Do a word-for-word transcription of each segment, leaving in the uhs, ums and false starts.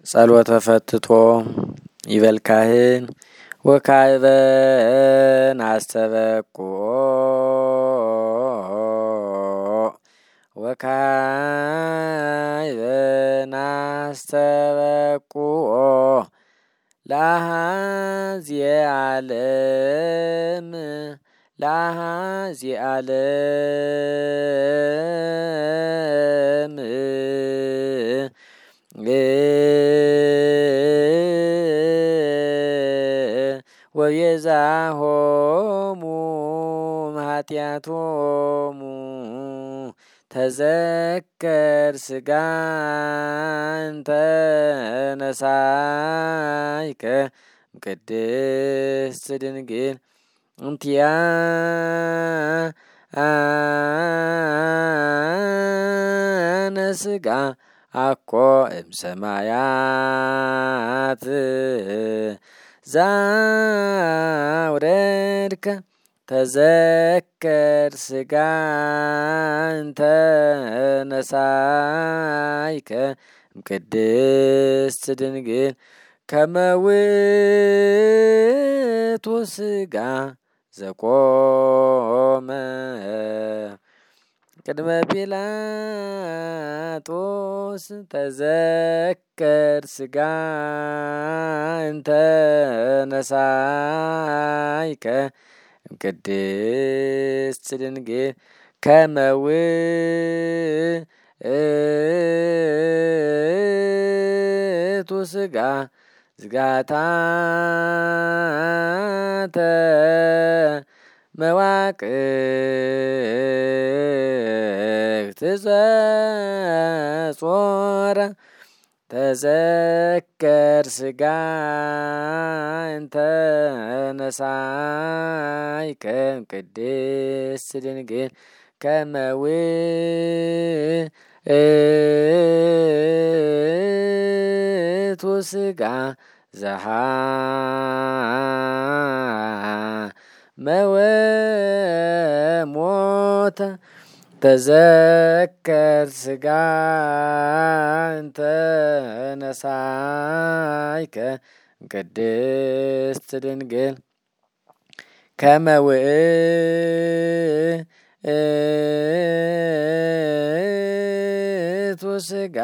ጸሎተ ፈትቶ ይበል ካህን ወካዕበን አስተበቁኦ ወካዕበን አስተበቁኦ ለአኀዝየ ዓለም ለአኀዝየ ዓለም ወቤዛሆሙ እምኃጢአቶሙ ተዘከር ሥጋ እንተ ነሣእከ እምቅድስት ድንግል እንቲአነ ሥጋ አኮ እምሰማያት ዛውረድከ ተዘከር ሥጋ እንተ ነሣእከ እምቅድስት ድንግል ከመ ውእቱ ሥጋ ዘቆመ ቅድመ ጲላጦስ ተዘከር ሥጋ እንተ ነሣእከ እምቅድስት ድንግል ከመ ውእቱ ሥጋ ዝጋታተ መዋቅት ዘጾረ ተዘከር ሥጋ እንተ ነሣእከ እምቅድስት ድንግል ከመ ውእቱ ሥጋ ዘሐመወሞተ ተዘከር ሥጋ እንተ ነሣእከ እምቅድስት ድንግል ከመ ውእቱ ሥጋ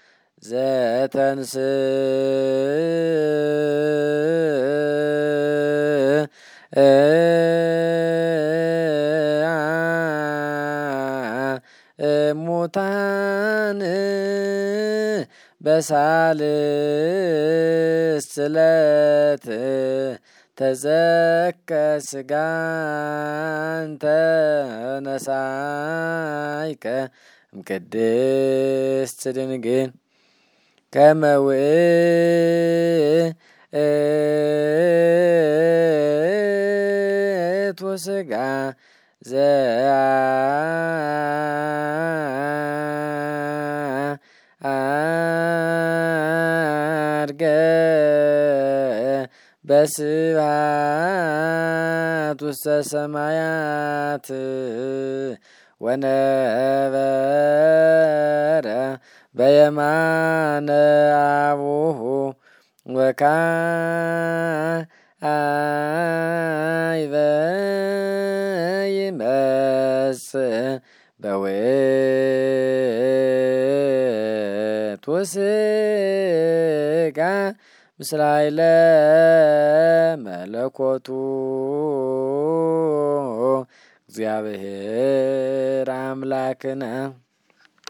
ዘተንሥአ እሙታን በሳልስት ዕለት ተዘከር ሥጋ እንተ ነሣእከ እምቅድስት ድንግል ከመ ውእቱ ሥጋ ዘዐርገ በስብሐት ውስተ ሰማያት ወነበረ በየማነ አቡሁ ወካዕበ ይመጽእ በውእቱ ሥጋ ምስለ ኃይለ መለኮቱ እግዚአብሔር አምላክነ